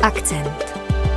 Akcent.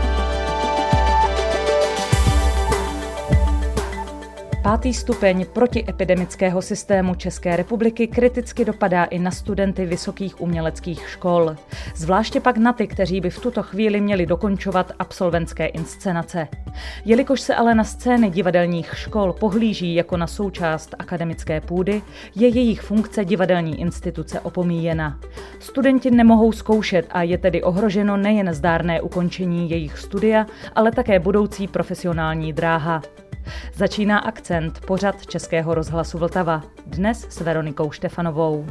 Pátý stupeň protiepidemického systému České republiky kriticky dopadá i na studenty vysokých uměleckých škol. Zvláště pak na ty, kteří by v tuto chvíli měli dokončovat absolventské inscenace. Jelikož se ale na scény divadelních škol pohlíží jako na součást akademické půdy, je jejich funkce divadelní instituce opomíjena. Studenti nemohou zkoušet a je tedy ohroženo nejen zdárné ukončení jejich studia, ale také budoucí profesionální dráha. Začíná Akcent, pořad Českého rozhlasu Vltava. Dnes s Veronikou Štefanovou.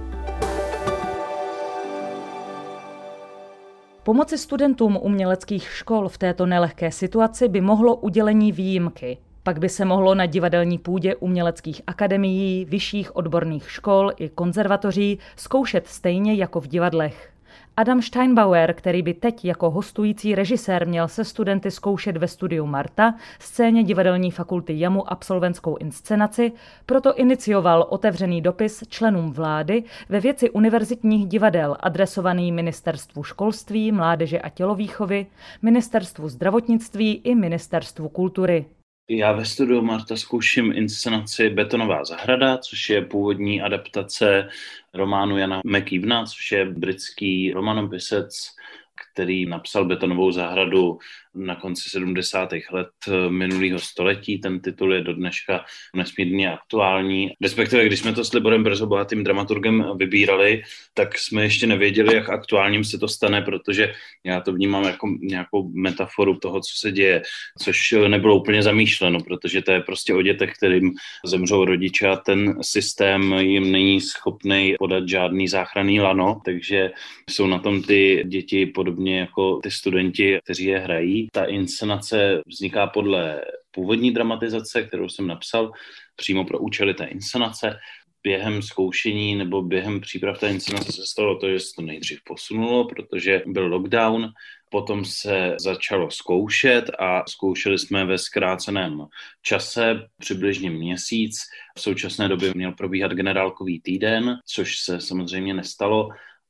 Pomoci studentům uměleckých škol v této nelehké situaci by mohlo udělení výjimky. Pak by se mohlo na divadelní půdě uměleckých akademií, vyšších odborných škol i konzervatoří zkoušet stejně jako v divadlech. Adam Steinbauer, který by teď jako hostující režisér měl se studenty zkoušet ve studiu Marta, scéně divadelní fakulty JAMU absolventskou inscenaci, proto inicioval otevřený dopis členům vlády ve věci univerzitních divadel adresovaný Ministerstvu školství, mládeže a tělovýchovy, Ministerstvu zdravotnictví i Ministerstvu kultury. Já ve studiu Marta zkouším inscenaci Betonová zahrada, což je původní adaptace románu Jana McKeevena, což je britský romanopisec, který napsal Betonovou zahradu na konci 70. let minulého století. Ten titul je do dneška nesmírně aktuální. Respektive, když jsme to s Liborem Brzobohatým dramaturgem vybírali, tak jsme ještě nevěděli, jak aktuálním se to stane, protože já to vnímám jako nějakou metaforu toho, co se děje, což nebylo úplně zamýšleno, protože to je prostě o dětech, kterým zemřou rodiče a ten systém jim není schopný podat žádný záchranný lano, takže jsou na tom ty děti podobně jako ty studenti, kteří je hrají. Ta inscenace vzniká podle původní dramatizace, kterou jsem napsal přímo pro účely té inscenace. Během zkoušení nebo během příprav té inscenace se stalo to, že se to nejdřív posunulo, protože byl lockdown, potom se začalo zkoušet a zkoušeli jsme ve zkráceném čase, přibližně měsíc. V současné době měl probíhat generálkový týden, což se samozřejmě nestalo.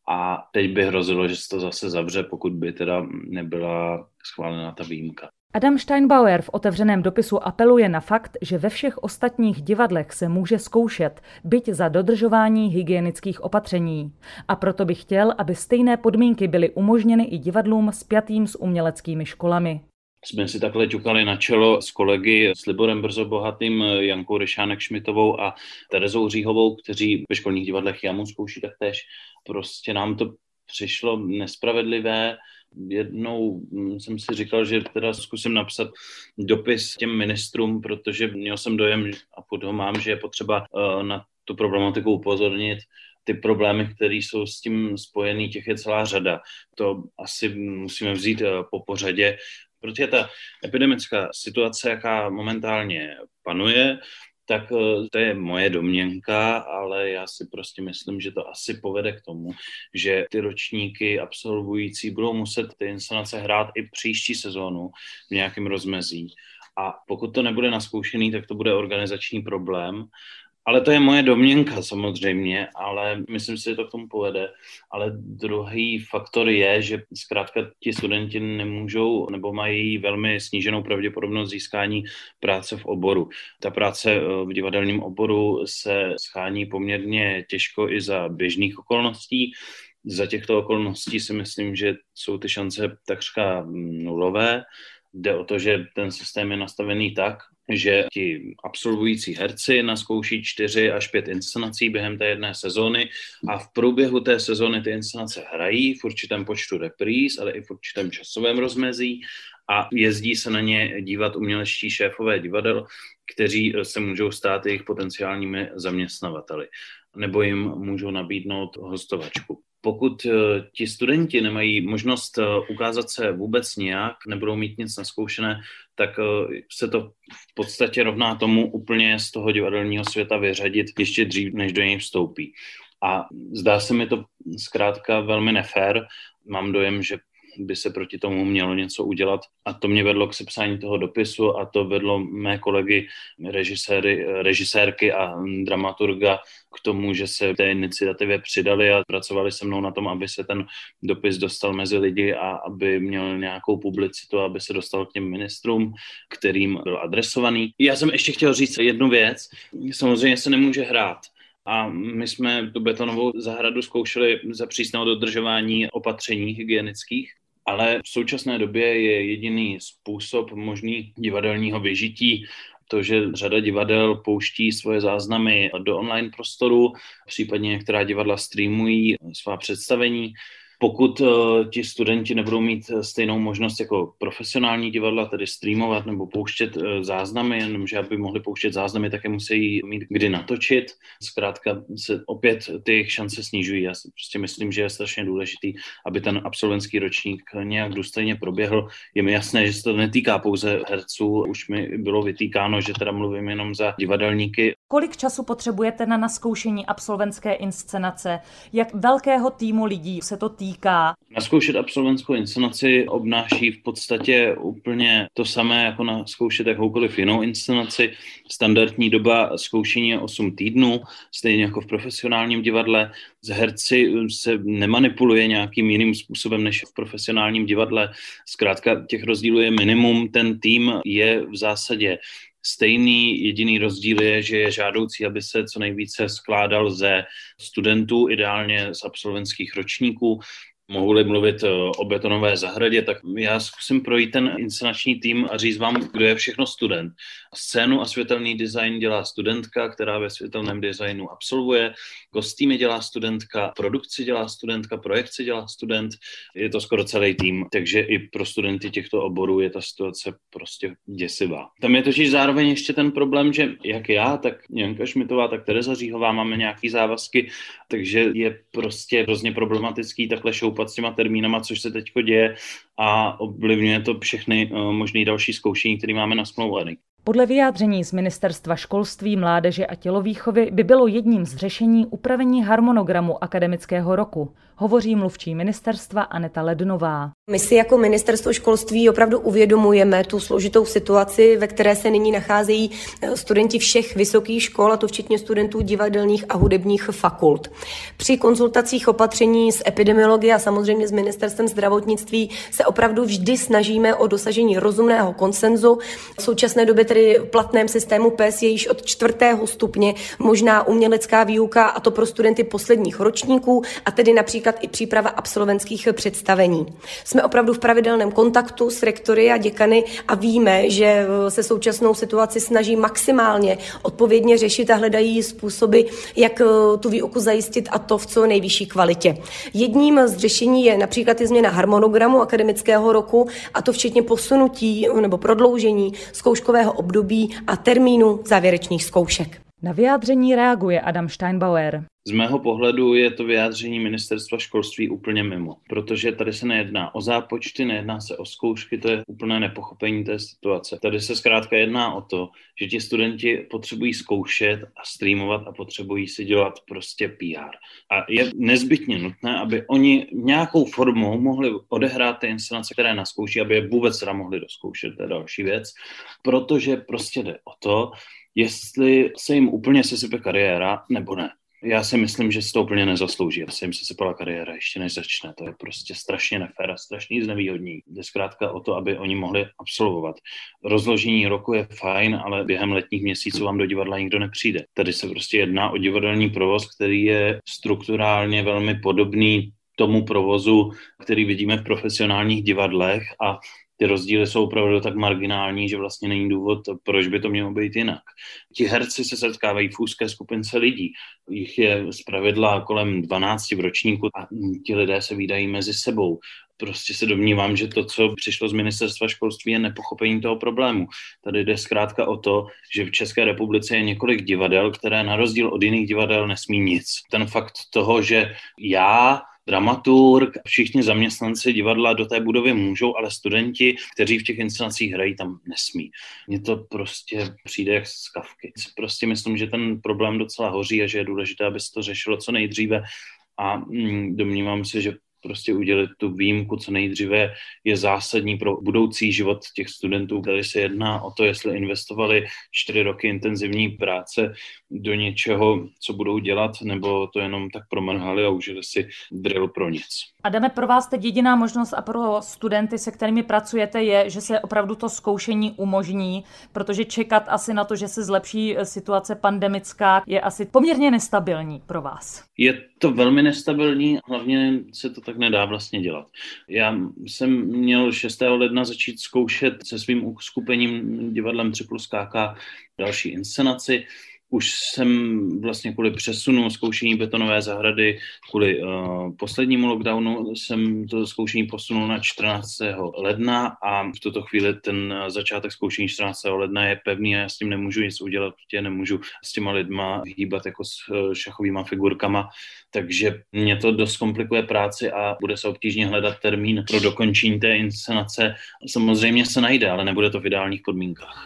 A teď by hrozilo, že se to zase zavře, pokud by teda nebyla schválena ta výjimka. Adam Steinbauer v otevřeném dopisu apeluje na fakt, že ve všech ostatních divadlech se může zkoušet, byť za dodržování hygienických opatření. A proto by chtěl, aby stejné podmínky byly umožněny i divadlům spjatým s uměleckými školami. Jsme si takhle ťukali na čelo s kolegy, s Liborem Brzobohatým, Jankou Ryšánek-Šmitovou a Terezou Říhovou, kteří ve školních divadlech JAMU zkouší taktéž. Prostě nám to přišlo nespravedlivé. Jednou jsem si říkal, že teda zkusím napsat dopis těm ministrům, protože měl jsem dojem a pod ho mám, že je potřeba na tu problematiku upozornit. Ty problémy, které jsou s tím spojený, těch je celá řada. To asi musíme vzít po pořadě, protože ta epidemická situace, jaká momentálně panuje, tak to je moje domněnka, ale já si prostě myslím, že to asi povede k tomu, že ty ročníky absolvující budou muset ty inscenace hrát i příští sezónu v nějakém rozmezí. A pokud to nebude naskoušený, tak to bude organizační problém. Ale to je moje domněnka samozřejmě, ale myslím si, že to k tomu povede. Ale druhý faktor je, že zkrátka ti studenti nemůžou nebo mají velmi sníženou pravděpodobnost získání práce v oboru. Ta práce v divadelním oboru se schání poměrně těžko i za běžných okolností. Za těchto okolností si myslím, že jsou ty šance takřka nulové. Jde o to, že ten systém je nastavený tak, že ti absolvující herci naskouší 4 až 5 inscenací během té jedné sezóny a v průběhu té sezóny ty inscenace hrají v určitém počtu repríz, ale i v určitém časovém rozmezí a jezdí se na ně dívat umělečtí šéfové divadel, kteří se můžou stát jejich potenciálními zaměstnavateli nebo jim můžou nabídnout hostovačku. Pokud ti studenti nemají možnost ukázat se vůbec nějak, nebudou mít nic naskoušené, tak se to v podstatě rovná tomu úplně z toho divadelního světa vyřadit ještě dřív, než do něj vstoupí. A zdá se mi to zkrátka velmi nefér. Mám dojem, že by se proti tomu mělo něco udělat. A to mě vedlo k sepsání toho dopisu a to vedlo mé kolegy režisérky a dramaturga k tomu, že se té iniciativě přidali a pracovali se mnou na tom, aby se ten dopis dostal mezi lidi a aby měl nějakou publicitu, aby se dostal k těm ministrům, kterým byl adresovaný. Já jsem ještě chtěl říct jednu věc. Samozřejmě se nemůže hrát. A my jsme tu betonovou zahradu zkoušeli za přísného dodržování opatření hygienických, ale v současné době je jediný způsob možný divadelního vyžití to, že řada divadel pouští svoje záznamy do online prostoru, případně některá divadla streamují svá představení. Pokud ti studenti nebudou mít stejnou možnost jako profesionální divadla, tedy streamovat nebo pouštět záznamy, jenomže aby mohli pouštět záznamy, také musí mít kdy natočit. Zkrátka se opět ty jejich šance snižují. Já si prostě myslím, že je strašně důležitý, aby ten absolventský ročník nějak důstojně proběhl. Je mi jasné, že se to netýká pouze herců. Už mi bylo vytýkáno, že teda mluvím jenom za divadelníky. Kolik času potřebujete na nazkoušení absolventské inscenace? Jak velkého týmu lidí se to týká? Nazkoušet absolventskou inscenaci obnáší v podstatě úplně to samé, jako nazkoušet jakoukoliv jinou inscenaci. Standardní doba zkoušení je 8 týdnů, stejně jako v profesionálním divadle. Z herci se nemanipuluje nějakým jiným způsobem než v profesionálním divadle. Zkrátka těch rozdílů je minimum, ten tým je v zásadě stejný, jediný rozdíl je, že je žádoucí, aby se co nejvíce skládal ze studentů, ideálně z absolventských ročníků. Mohu-li mluvit o betonové zahradě, tak já zkusím projít ten inscenační tým a říct vám, kdo je všechno student. Scénu a světelný design dělá studentka, která ve světelném designu absolvuje, kostýmy dělá studentka, produkci dělá studentka, projekci dělá student, je to skoro celý tým, takže i pro studenty těchto oborů je ta situace prostě děsivá. Tam je totiž zároveň ještě ten problém, že jak já, tak Janka Šmitová, tak Tereza Říhová máme nějaký závazky, takže je prostě hrozně problematický takhle šoupat s těma termínama, což se teďko děje a ovlivňuje to všechny možný další zkoušení, které máme nasmlouvaný. Podle vyjádření z Ministerstva školství, mládeže a tělovýchovy by bylo jedním z řešení upravení harmonogramu akademického roku. Hovoří mluvčí ministerstva Aneta Lednová. My si jako ministerstvo školství opravdu uvědomujeme tu složitou situaci, ve které se nyní nacházejí studenti všech vysokých škol, a to včetně studentů divadelních a hudebních fakult. Při konzultacích opatření s epidemiologií a samozřejmě s ministerstvem zdravotnictví se opravdu vždy snažíme o dosažení rozumného konsenzu. V současné době tedy v platném systému PES je již od 4. stupně možná umělecká výuka, a to pro studenty posledních ročníků, a tedy například i příprava absolventských představení. Jsme opravdu v pravidelném kontaktu s rektory a děkany a víme, že se současnou situaci snaží maximálně odpovědně řešit a hledají způsoby, jak tu výuku zajistit, a to v co nejvyšší kvalitě. Jedním z řešení je například i změna harmonogramu akademického roku, a to včetně posunutí nebo prodloužení zkouškového období a termínu závěrečných zkoušek. Na vyjádření reaguje Adam Steinbauer. Z mého pohledu je to vyjádření ministerstva školství úplně mimo, protože tady se nejedná o zápočty, nejedná se o zkoušky, to je úplné nepochopení té situace. Tady se zkrátka jedná o to, že ti studenti potřebují zkoušet a streamovat a potřebují si dělat prostě PR. A je nezbytně nutné, aby oni nějakou formou mohli odehrát ty inscenace, které naskouší, aby je vůbec teda mohli doskoušet, to je další věc, protože prostě jde o to, jestli se jim úplně sesype kariéra nebo ne. Já si myslím, že si to úplně nezaslouží, aby se jim sesypala kariéra ještě než začne. To je prostě strašně nefér a strašný znevýhodní. Jde zkrátka o to, aby oni mohli absolvovat. Rozložení roku je fajn, ale během letních měsíců vám do divadla nikdo nepřijde. Tady se prostě jedná o divadelní provoz, který je strukturálně velmi podobný tomu provozu, který vidíme v profesionálních divadlech, a ty rozdíly jsou opravdu tak marginální, že vlastně není důvod, proč by to mělo být jinak. Ti herci se setkávají v úzké skupince lidí. Jich je zpravidla kolem 12 v ročníku a ti lidé se vídají mezi sebou. Prostě se domnívám, že to, co přišlo z ministerstva školství, je nepochopení toho problému. Tady jde zkrátka o to, že v České republice je několik divadel, které na rozdíl od jiných divadel nesmí nic. Ten fakt toho, že já, dramaturg, všichni zaměstnanci divadla do té budovy můžou, ale studenti, kteří v těch inscenacích hrají, tam nesmí. Mně to prostě přijde jak z Kafky. Prostě myslím, že ten problém docela hoří a že je důležité, aby se to řešilo co nejdříve, a domnívám se, že prostě udělat tu výjimku co nejdříve je zásadní pro budoucí život těch studentů. Tady se jedná o to, jestli investovali 4 roky intenzivní práce do něčeho, co budou dělat, nebo to jenom tak promrhali a užili si drill pro nic. Adame, pro vás teď jediná možnost a pro studenty, se kterými pracujete, je, že se opravdu to zkoušení umožní, protože čekat asi na to, že se zlepší situace pandemická, je asi poměrně nestabilní pro vás. Je to velmi nestabilní, hlavně se to tak nedá vlastně dělat. Já jsem měl 6. ledna začít zkoušet se svým uskupením divadlem 3+KK další inscenaci. Už jsem vlastně kvůli přesunu zkoušení Betonové zahrady, kvůli poslednímu lockdownu jsem to zkoušení posunul na 14. ledna a v tuto chvíli ten začátek zkoušení 14. ledna je pevný a já s tím nemůžu nic udělat, protože nemůžu s těma lidma hýbat jako s šachovýma figurkama, takže mě to dost komplikuje práci a bude se obtížně hledat termín pro dokončení té inscenace. Samozřejmě se najde, ale nebude to v ideálních podmínkách.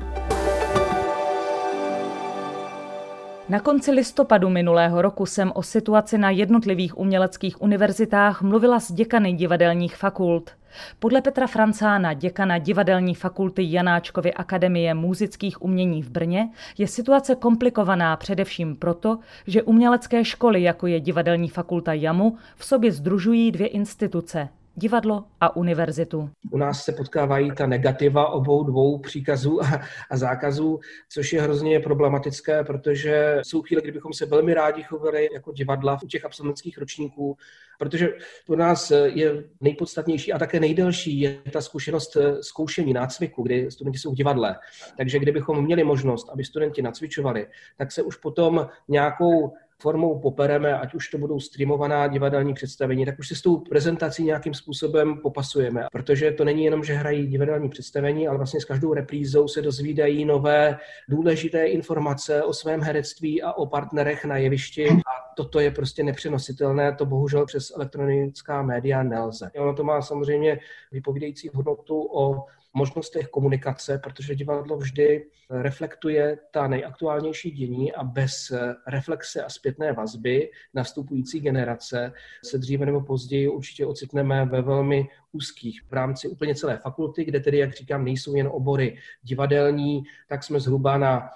Na konci listopadu minulého roku jsem o situaci na jednotlivých uměleckých univerzitách mluvila s děkany divadelních fakult. Podle Petra Francána, děkana divadelní fakulty Janáčkovy akademie múzických umění v Brně, je situace komplikovaná především proto, že umělecké školy, jako je divadelní fakulta JAMU, v sobě sdružují 2 instituce. Divadlo a univerzitu. U nás se potkávají ta negativa obou 2 příkazů a zákazů, což je hrozně problematické, protože jsou chvíle, kdybychom se velmi rádi chovali jako divadla u těch absolventských ročníků, protože u nás je nejpodstatnější a také nejdelší je ta zkušenost zkoušení nácviku, kdy studenti jsou v divadle. Takže kdybychom měli možnost, aby studenti nacvičovali, tak se už potom nějakou formou popereme, ať už to budou streamovaná divadelní představení, tak už se s tou prezentací nějakým způsobem popasujeme. Protože to není jenom, že hrají divadelní představení, ale vlastně s každou reprízou se dozvídají nové důležité informace o svém herectví a o partnerech na jevišti. A toto je prostě nepřenositelné, to bohužel přes elektronická média nelze. Ono to má samozřejmě vypovídající hodnotu o možnostech komunikace, protože divadlo vždy reflektuje ta nejaktuálnější dění a bez reflexe a zpětné vazby na vstupující generace se dříve nebo později určitě ocitneme ve velmi úzkých v rámci úplně celé fakulty, kde tedy, jak říkám, nejsou jen obory divadelní, tak jsme zhruba na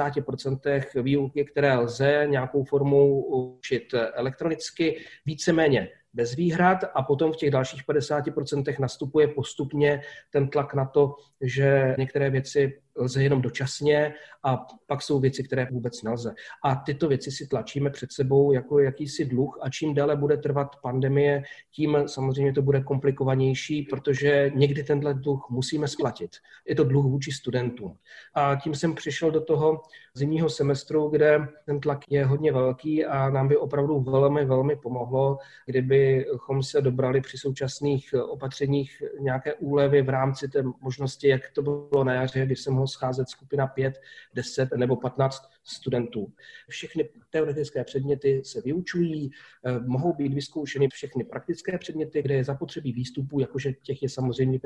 50% výuky, které lze nějakou formou učit elektronicky, víceméně bez výhrad a potom v těch dalších 50% nastupuje postupně ten tlak na to, že některé věci lze jenom dočasně a pak jsou věci, které vůbec nelze. A tyto věci si tlačíme před sebou jako jakýsi dluh a čím déle bude trvat pandemie, tím samozřejmě to bude komplikovanější, protože někdy tenhle dluh musíme splatit. Je to dluh vůči studentům. A tím jsem přišel do toho zimního semestru, kde ten tlak je hodně velký a nám by opravdu velmi, velmi pomohlo, kdybychom se dobrali při současných opatřeních nějaké úlevy v rámci té možnosti, jak to bylo na jaře, kdy se mohlo scházet skupina 5, 10 nebo 15 studentů. Všechny teoretické předměty se vyučují, mohou být vyzkoušeny všechny praktické předměty, kde je zapotřebí výstupů, jakože těch je samozřejmě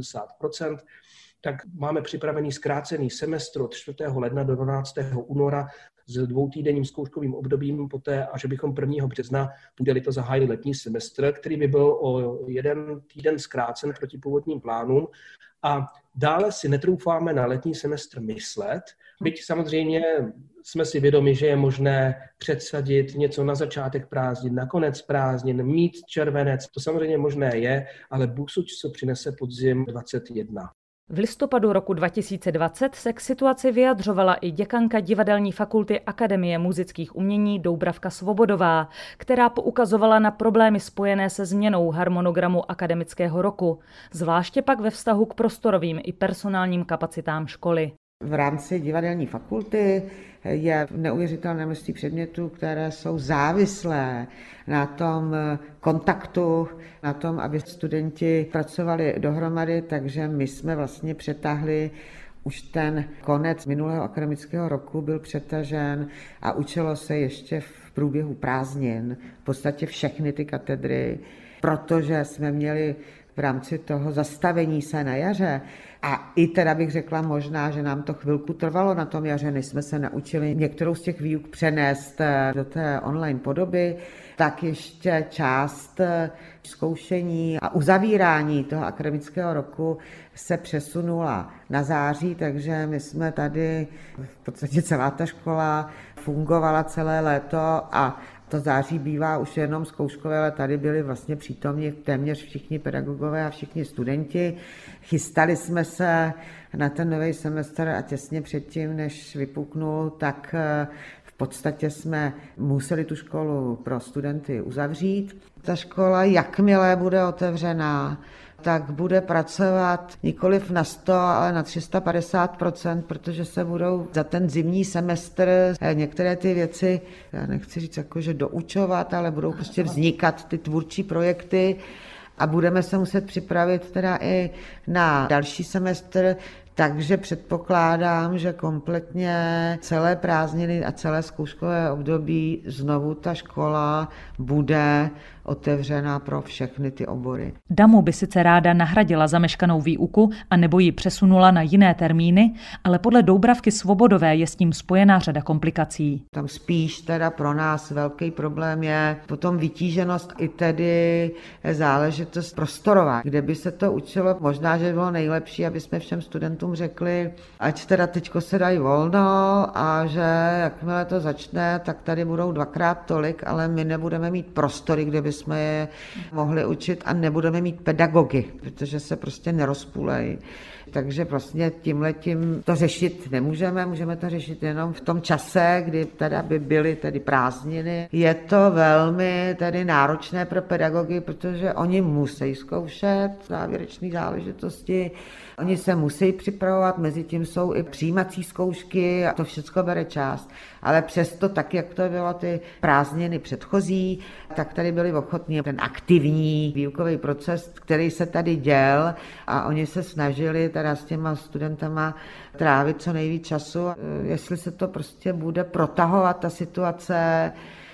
75%, tak máme připravený zkrácený semestr od 4. ledna do 12. února s 2týdenním zkouškovým obdobím poté, a že bychom 1. března budeli to zahájili letní semestr, který by byl o 1 týden zkrácen proti původním plánům. A dále si netroufáme na letní semestr myslet, byť samozřejmě jsme si vědomi, že je možné předsadit něco na začátek prázdnin, na konec prázdnin, mít červenec, to samozřejmě možné je, ale busuť, co přinese podzim 21. V listopadu roku 2020 se k situaci vyjadřovala i děkanka divadelní fakulty Akademie múzických umění Doubravka Svobodová, která poukazovala na problémy spojené se změnou harmonogramu akademického roku, zvláště pak ve vztahu k prostorovým i personálním kapacitám školy. V rámci divadelní fakulty je neuvěřitelné množství předmětů, které jsou závislé na tom kontaktu, na tom, aby studenti pracovali dohromady, takže my jsme vlastně přetáhli už ten konec minulého akademického roku byl přetažen a učilo se ještě v průběhu prázdnin v podstatě všechny ty katedry, protože jsme měli v rámci toho zastavení se na jaře a i teda bych řekla možná, že nám to chvilku trvalo na tom jaře, než jsme se naučili některou z těch výuk přenést do té online podoby, tak ještě část zkoušení a uzavírání toho akademického roku se přesunula na září, takže my jsme tady, v podstatě celá ta škola fungovala celé léto a to září bývá už jenom zkouškové, ale tady byli vlastně přítomni téměř všichni pedagogové a všichni studenti. Chystali jsme se na ten nový semestr a těsně předtím, než vypuknul, tak v podstatě jsme museli tu školu pro studenty uzavřít. Ta škola, jakmile bude otevřená, tak bude pracovat nikoliv na 100, ale na 350%, protože se budou za ten zimní semestr některé ty věci, já nechci říct jakože doučovat, ale budou prostě vznikat ty tvůrčí projekty a budeme se muset připravit teda i na další semestr, takže předpokládám, že kompletně celé prázdniny a celé zkouškové období znovu ta škola bude otevřená pro všechny ty obory. DAMU by sice ráda nahradila zameškanou výuku a nebo ji přesunula na jiné termíny, ale podle Doubravky Svobodové je s tím spojená řada komplikací. Tam spíš teda pro nás velký problém je potom vytíženost i tedy záležitost prostorová, kde by se to učilo. Možná, že bylo nejlepší, aby jsme všem studentům řekli, ať teda teďko se dají volno a že jakmile to začne, tak tady budou 2x tolik, ale my nebudeme mít prostory, kde by jsme je mohli učit a nebudeme mít pedagogy, protože se prostě nerozpůlejí. Takže vlastně tímhletím to řešit nemůžeme, můžeme to řešit jenom v tom čase, kdy teda by byly tedy prázdniny. Je to velmi tedy náročné pro pedagogy, protože oni musí zkoušet závěrečné záležitosti, oni se musí připravovat, mezi tím jsou i přijímací zkoušky a to všechno bere čas. Ale přesto, tak jak to bylo ty prázdniny předchozí, tak tady byli ochotní ten aktivní výukový proces, který se tady děl a oni se snažili teda s těma studentama trávit co nejvíc času. Jestli se to prostě bude protahovat ta situace,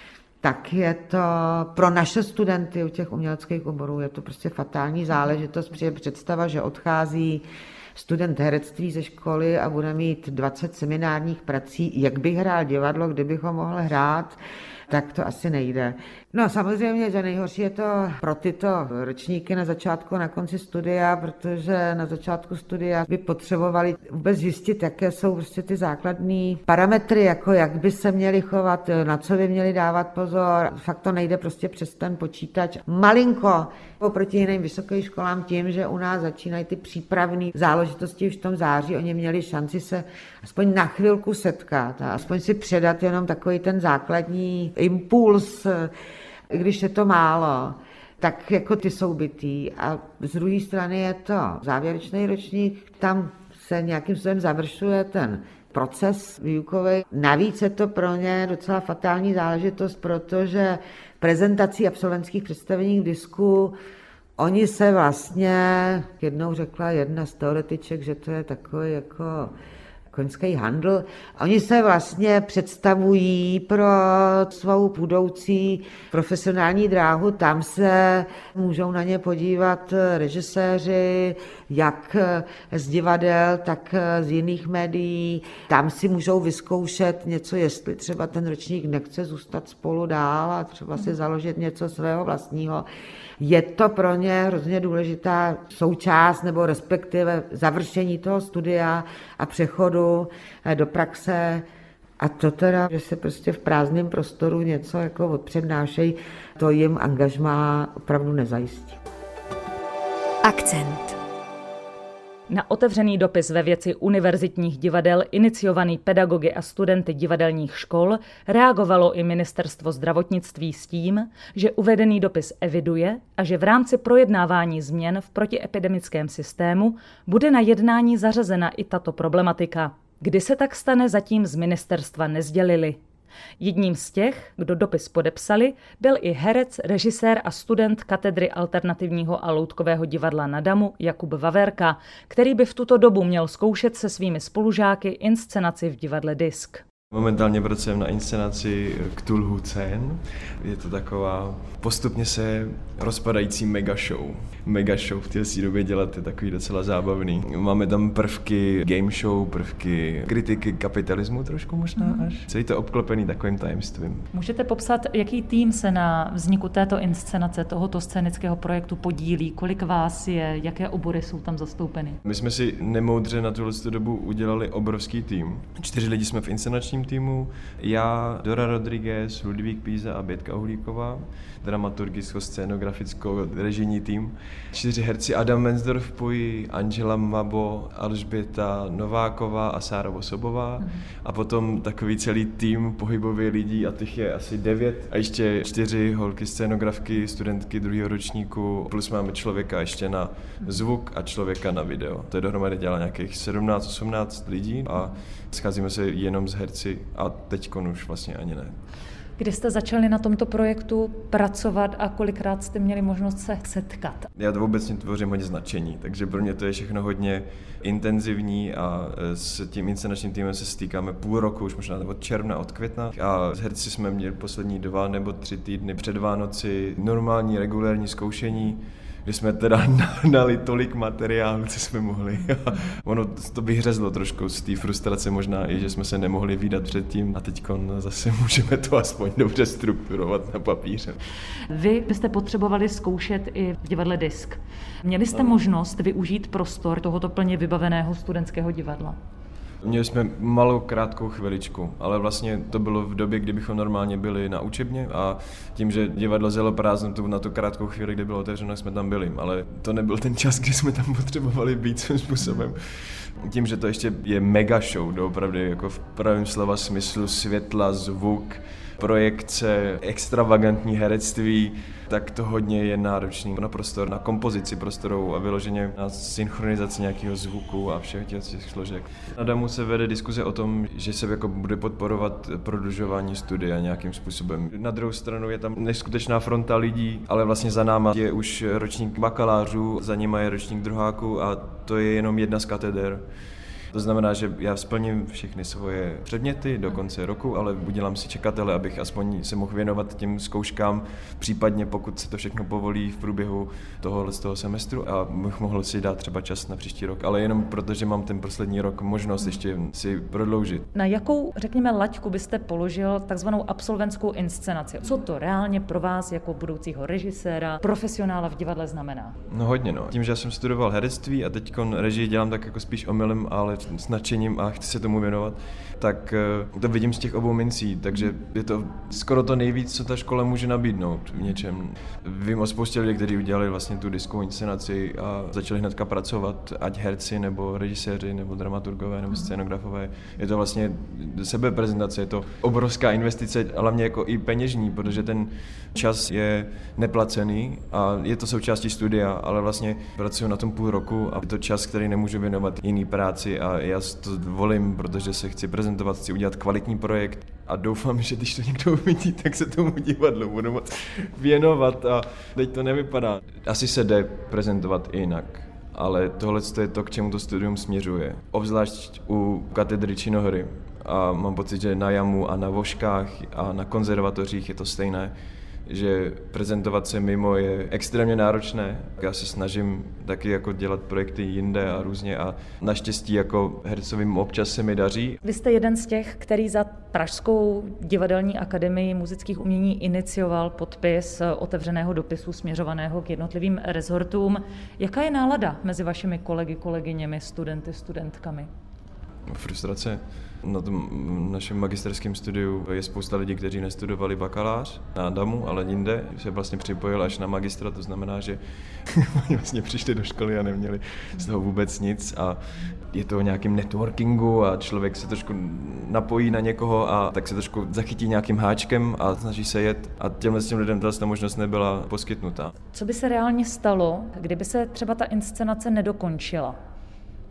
tak je to pro naše studenty u těch uměleckých oborů je to prostě fatální záležitost, protože představa, že odchází student herectví ze školy a bude mít 20 seminárních prací, jak bych hrál divadlo, kdybych ho mohl hrát, tak to asi nejde. No samozřejmě, že nejhorší je to pro tyto ročníky na začátku a na konci studia, protože na začátku studia by potřebovali vůbec zjistit, jaké jsou prostě ty základní parametry, jako jak by se měli chovat, na co by měli dávat pozor. Fakt to nejde prostě přes ten počítač. Malinko oproti jiným vysokým školám tím, že u nás začínají ty přípravné záležitosti už v tom září, oni měli šanci se aspoň na chvilku setkat a aspoň si předat jenom takový ten základní impuls, i když je to málo, tak jako ty jsou bitý. A z druhé strany je to závěrečný ročník, tam se nějakým způsobem završuje ten proces výukový. Navíc je to pro ně docela fatální záležitost, protože prezentací absolventských představení k disku oni se vlastně, jednou řekla jedna z teoretiček, že to je takový jako koňský handl. Oni se vlastně představují pro svou budoucí profesionální dráhu. Tam se můžou na ně podívat režiséři, jak z divadel, tak z jiných médií. Tam si můžou vyzkoušet něco, jestli třeba ten ročník nechce zůstat spolu dál a třeba si založit něco svého vlastního. Je to pro ně hrozně důležitá součást nebo respektive završení toho studia a přechodu do praxe. A to teda, že se prostě v prázdném prostoru něco jako odpřednášejí, to jim angažmá opravdu nezajistí. Akcent. Na otevřený dopis ve věci univerzitních divadel iniciovaný pedagogy a studenty divadelních škol reagovalo i Ministerstvo zdravotnictví s tím, že uvedený dopis eviduje a že v rámci projednávání změn v protiepidemickém systému bude na jednání zařazena i tato problematika. Kdy se tak stane, zatím z ministerstva nesdělili. Jedním z těch, kdo dopis podepsali, byl i herec, režisér a student katedry alternativního a loutkového divadla na Damu Jakub Vaverka, který by v tuto dobu měl zkoušet se svými spolužáky inscenaci v divadle Disk. Momentálně pracujeme na inscenaci Cthulhu Cen. Je to taková postupně se rozpadající mega show v té době dělat je takový docela zábavný. Máme tam prvky game show, prvky kritiky kapitalismu trošku možná až. Celý to obklopený takovým tajemstvím. Můžete popsat, jaký tým se na vzniku této inscenace, tohoto scénického projektu podílí? Kolik vás je? Jaké obory jsou tam zastoupeny? My jsme si nemoudře na tuhle dobu udělali obrovský tým. 4 lidi jsme v inscenačním týmu. Já, Dora Rodriguez, Ludvík Píza a Bětka Uhlíková. Dramaturgicko-scénograficko-režijní tým. 4 herci Adam Mensdorf pojí, Angela Mabo, Alžběta Nováková a Sára Vosobová. A potom takový celý tým pohybových lidí a těch je asi 9. A ještě 4 holky scénografky, studentky 2. ročníku, plus máme člověka ještě na zvuk a člověka na video. To je dohromady dělá nějakých 17-18 lidí a scházíme se jenom s herci a teďkon už vlastně ani ne. Kdy jste začali na tomto projektu pracovat a kolikrát jste měli možnost se setkat? Já to vůbec tvořím hodně značení, takže pro mě to je všechno hodně intenzivní a s tím inscenačním týmem se stýkáme půl roku, už možná od června, od května. A s herci jsme měli poslední 2 nebo 3 týdny před Vánoci normální, regulérní zkoušení, kdy jsme teda dali tolik materiálu, co jsme mohli. Ono to vyhřezlo trošku z té frustrace možná i, že jsme se nemohli vídat předtím a teď zase můžeme to aspoň dobře strukturovat na papíře. Vy byste potřebovali zkoušet i v divadle Disk. Měli jste možnost využít prostor tohoto plně vybaveného studentského divadla? Měli jsme malou krátkou chviličku, ale vlastně to bylo v době, kdy bychom normálně byli na učebně a tím, že divadlo zjelo prázdnotu na tu krátkou chvíli, kdy bylo otevřeno, jsme tam byli, ale to nebyl ten čas, kdy jsme tam potřebovali být svým způsobem. Tím, že to ještě je mega show, doopravdy jako v pravém slova smyslu světla, zvuk, projekce, extravagantní herectví, tak to hodně je náročný na prostor, na kompozici prostorovou a vyloženě na synchronizaci nějakého zvuku a všech těch složek. Na DAMu se vede diskuze o tom, že se jako bude podporovat prodlužování studia nějakým způsobem. Na druhou stranu je tam neskutečná fronta lidí, ale vlastně za náma je už ročník bakalářů, za nima je ročník druháků a to je jenom jedna z kateder. To znamená, že já splním všechny svoje předměty do konce roku, ale udělám si čekatele, abych aspoň se mohl věnovat těm zkouškám, případně pokud se to všechno povolí v průběhu toho semestru a bych mohl si dát třeba čas na příští rok, ale jenom proto, že mám ten poslední rok možnost ještě si prodloužit. Na jakou, řekněme, laťku byste položil takzvanou absolventskou inscenaci? Co to reálně pro vás jako budoucího režiséra, profesionála v divadle znamená? No hodně, no. Tím, že já jsem studoval herectví a teďkon režii dělám tak jako spíš omylem, ale s nadšením a chci se tomu věnovat, tak to vidím z těch obou mincí, takže je to skoro to nejvíc, co ta škola může nabídnout v něčem. Vím o spoustě lidí, kteří udělali vlastně tu diskovou inscenaci a začali hnedka pracovat, ať herci, nebo režiséři, nebo dramaturgové, nebo scénografové. Je to vlastně sebeprezentace, je to obrovská investice, ale hlavně jako i peněžní, protože ten čas je neplacený a je to součástí studia, ale vlastně pracuji na tom půl roku a je to čas, který nemůžu věnovat jiný práci a já to volím, protože se chci prezentovat, chci udělat kvalitní projekt a doufám, že když to někdo uvidí, tak se tomu divadlu budu moc věnovat a teď to nevypadá. Asi se jde prezentovat jinak, ale tohle je to, k čemu to studium směřuje. Obzvlášť u katedry činohry a mám pocit, že na JAMu a na Voškách a na konzervatořích je to stejné, že prezentovat se mimo je extrémně náročné. Já se snažím taky jako dělat projekty jinde a různě a naštěstí jako hercovým občas se mi daří. Vy jste jeden z těch, který za Pražskou divadelní akademii muzických umění inicioval podpis otevřeného dopisu směřovaného k jednotlivým rezortům. Jaká je nálada mezi vašimi kolegy, kolegyněmi, studenty, studentkami? Frustrace. Na tom našem magisterském studiu je spousta lidí, kteří nestudovali bakalář na DAMu, ale jinde se vlastně připojil až na magistra, to znamená, že oni vlastně přišli do školy a neměli z toho vůbec nic a je to o nějakým networkingu a člověk se trošku napojí na někoho a tak se trošku zachytí nějakým háčkem a snaží se jet a těm lidem ta možnost nebyla poskytnuta. Co by se reálně stalo, kdyby se třeba ta inscenace nedokončila?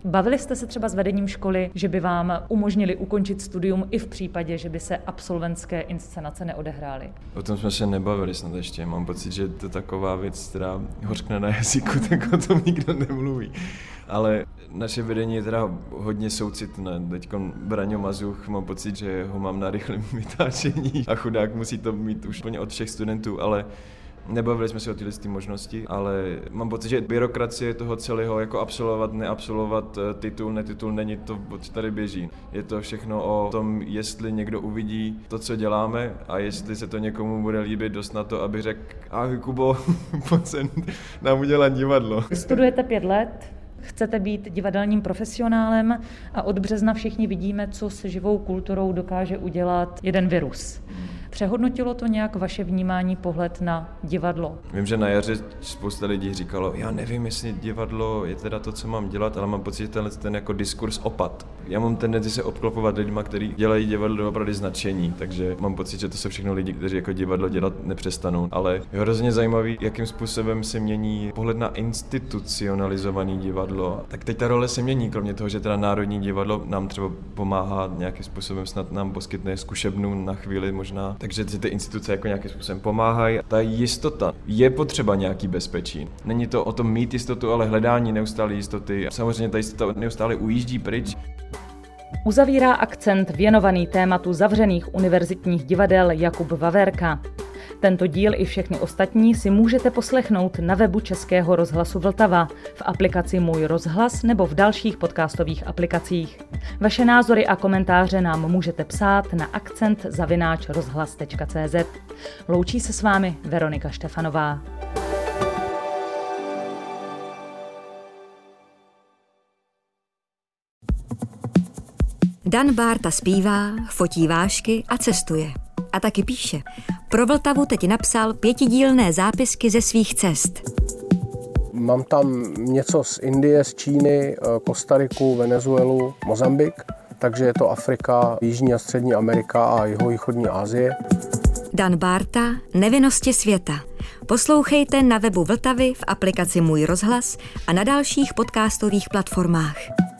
Bavili jste se třeba s vedením školy, že by vám umožnili ukončit studium i v případě, že by se absolventské inscenace neodehrály? O tom jsme se nebavili snad ještě. Mám pocit, že to je taková věc, která hořkne na jazyku, tak o tom nikdo nemluví. Ale naše vedení je teda hodně soucitné. Teďko Braňo Mazuch, mám pocit, že ho mám na rychlém vytáčení a chudák musí to mít už úplně od všech studentů, ale nebavili jsme se o tyhle možnosti, ale mám pocit, že byrokracie toho celého, jako absolvovat, neabsolvovat, titul, netitul, není to, co tady běží. Je to všechno o tom, jestli někdo uvidí to, co děláme a jestli se to někomu bude líbit dost na to, aby řekl, ahoj Kubo, pojď sem nám udělat divadlo. Studujete 5 let, chcete být divadelním profesionálem a od března všichni vidíme, co se živou kulturou dokáže udělat jeden virus. Přehodnotilo to nějak vaše vnímání, pohled na divadlo? Vím, že na jaře spousta lidí říkalo, já nevím, jestli divadlo je teda to, co mám dělat, ale mám pocit, že ten jako diskurs opad. Já mám tendenci se obklopovat lidma, kteří dělají divadlo opravdu značení, takže mám pocit, že to jsou všechno lidi, kteří jako divadlo dělat nepřestanou. Ale je hrozně zajímavý, jakým způsobem se mění pohled na institucionalizovaný divadlo. Tak teď ta role se mění, kromě toho, že teda Národní divadlo nám třeba pomáhá nějakým způsobem, snad nám poskytne zkušebnu na chvíli možná. Takže ty instituce jako nějakým způsobem pomáhají. Ta jistota, je potřeba nějaký bezpečí. Není to o tom mít jistotu, ale hledání neustále jistoty. Samozřejmě ta jistota neustále ujíždí pryč. Uzavírá akcent věnovaný tématu zavřených univerzitních divadel Jakub Vaverka. Tento díl i všechny ostatní si můžete poslechnout na webu Českého rozhlasu Vltava, v aplikaci Můj rozhlas nebo v dalších podcastových aplikacích. Vaše názory a komentáře nám můžete psát na akcent@rozhlas.cz. Loučí se s vámi Veronika Štefanová. Dan Bárta zpívá, fotí vášky a cestuje. A taky píše. Pro Vltavu teď napsal 5dílné zápisky ze svých cest. Mám tam něco z Indie, z Číny, Kostariku, Venezuelu, Mozambik, takže je to Afrika, Jižní a Střední Amerika a jihovýchodní Asie. Dan Bárta, Nevinnosti světa. Poslouchejte na webu Vltavy, v aplikaci Můj rozhlas a na dalších podcastových platformách.